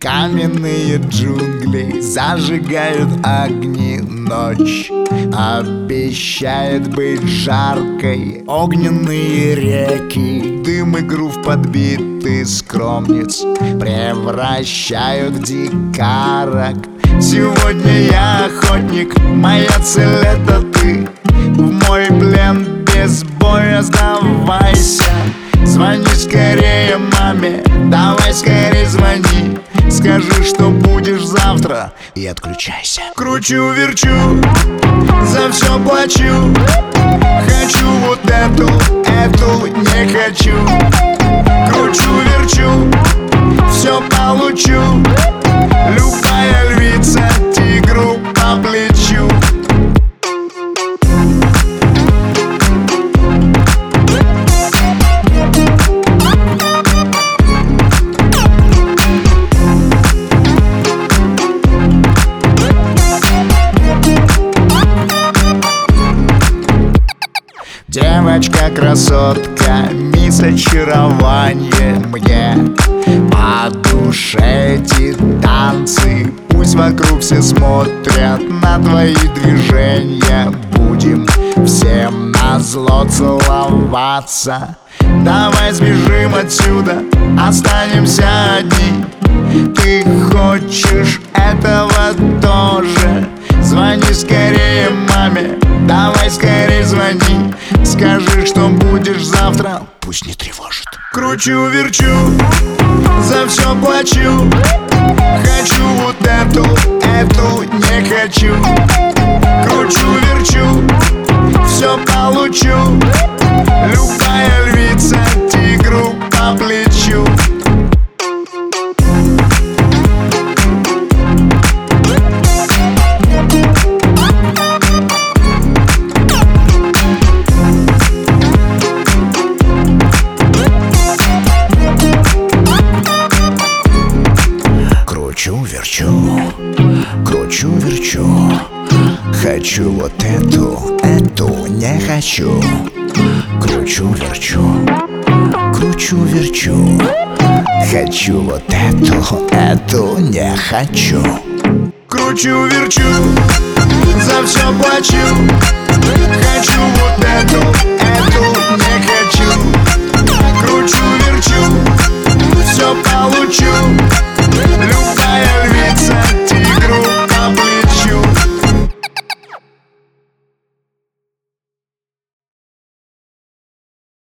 Каменные джунгли зажигают огни, ночь обещает быть жаркой. Огненные реки, дым и грув подбитый скромниц превращают в дикарок. Сегодня я охотник, моя цель это ты. В мой плен без боя сдавайся. Звони скорее маме, давай скорее звони. Скажи, что будешь завтра, и отключайся. Кручу-верчу, за все плачу. Хочу вот эту не хочу. Кручу-верчу, все получу. Любая львица тигру по плечу. Девочка-красотка, мисс очарование. Мне по душе эти танцы. Пусть вокруг все смотрят на твои движения. Будем всем назло целоваться. Давай сбежим отсюда, останемся одни. Ты хочешь этого тоже? Звони скорее маме, давай скорее звони. Скажи, что будешь завтра, пусть не тревожит. Кручу-верчу, за все плачу. Хочу вот эту не хочу. Кручу-верчу, все получу. Любая львица тигру по плечу. Кручу-верчу, кручу-верчу. Хочу вот эту не хочу. Кручу-верчу, кручу-верчу. Хочу вот эту не хочу. Кручу-верчу, за все плачу.